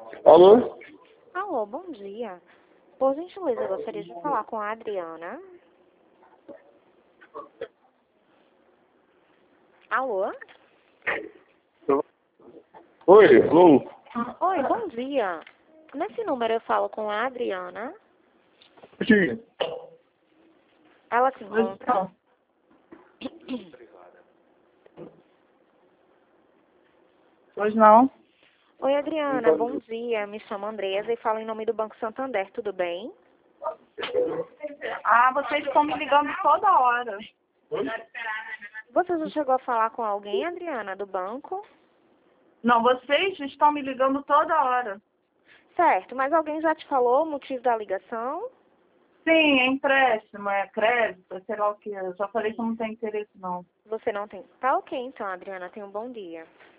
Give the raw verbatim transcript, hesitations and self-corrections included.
Alô? Alô, bom dia. Por gentileza, eu gostaria de falar com a Adriana. Alô? Oi, alô? Oi, bom dia. Nesse número eu falo com a Adriana. Sim. Ela se encontra? Pois não. Oi, Adriana, bom dia. Me chamo Andresa e falo em nome do Banco Santander, tudo bem? Ah, vocês estão me ligando toda hora. Você já chegou a falar com alguém, Adriana, do banco? Não, vocês estão me ligando toda hora. Certo, mas alguém já te falou o motivo da ligação? Sim, é empréstimo, é crédito, sei lá o que. Eu já falei que não tem interesse, não. Você não tem... Tá ok, então, Adriana. Tenha um bom dia.